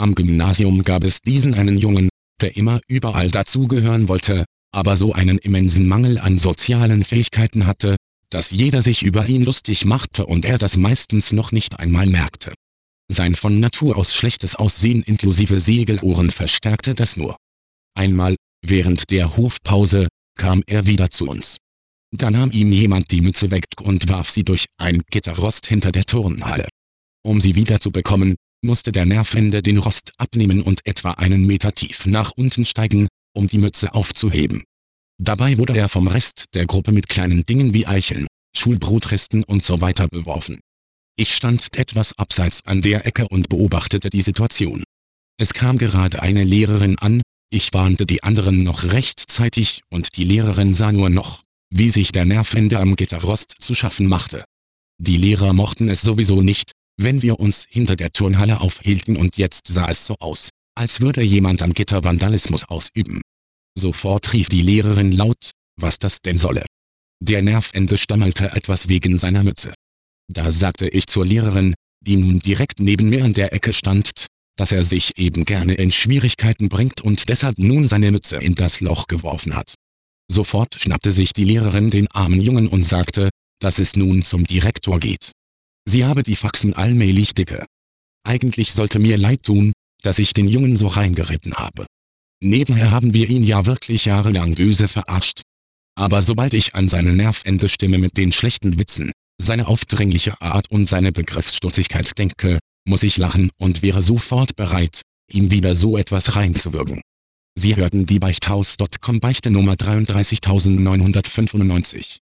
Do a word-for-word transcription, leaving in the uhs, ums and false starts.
Am Gymnasium gab es diesen einen Jungen, der immer überall dazugehören wollte, aber so einen immensen Mangel an sozialen Fähigkeiten hatte, dass jeder sich über ihn lustig machte und er das meistens noch nicht einmal merkte. Sein von Natur aus schlechtes Aussehen inklusive Segelohren verstärkte das nur. Einmal, während der Hofpause, kam er wieder zu uns. Da nahm ihm jemand die Mütze weg und warf sie durch ein Gitterrost hinter der Turnhalle. Um sie wieder zu bekommen, musste der Nervende den Rost abnehmen und etwa einen Meter tief nach unten steigen, um die Mütze aufzuheben. Dabei wurde er vom Rest der Gruppe mit kleinen Dingen wie Eicheln, Schulbrotresten und so weiter beworfen. Ich stand etwas abseits an der Ecke und beobachtete die Situation. Es kam gerade eine Lehrerin an, ich warnte die anderen noch rechtzeitig und die Lehrerin sah nur noch, wie sich der Nervende am Gitterrost zu schaffen machte. Die Lehrer mochten es sowieso nicht, wenn wir uns hinter der Turnhalle aufhielten und jetzt sah es so aus, als würde jemand am Gitter Vandalismus ausüben. Sofort rief die Lehrerin laut, was das denn solle. Der Nervende stammelte etwas wegen seiner Mütze. Da sagte ich zur Lehrerin, die nun direkt neben mir an der Ecke stand, dass er sich eben gerne in Schwierigkeiten bringt und deshalb nun seine Mütze in das Loch geworfen hat. Sofort schnappte sich die Lehrerin den armen Jungen und sagte, dass es nun zum Direktor geht. Sie habe die Faxen allmählich dicke. Eigentlich sollte mir leid tun, dass ich den Jungen so reingeritten habe. Nebenher haben wir ihn ja wirklich jahrelang böse verarscht. Aber sobald ich an seine nervende Stimme mit den schlechten Witzen, seine aufdringliche Art und seine Begriffsstutzigkeit denke, muss ich lachen und wäre sofort bereit, ihm wieder so etwas reinzuwürgen. Sie hörten die Beichthaus Punkt com Beichte Nummer dreiunddreißigtausendneunhundertfünfundneunzig.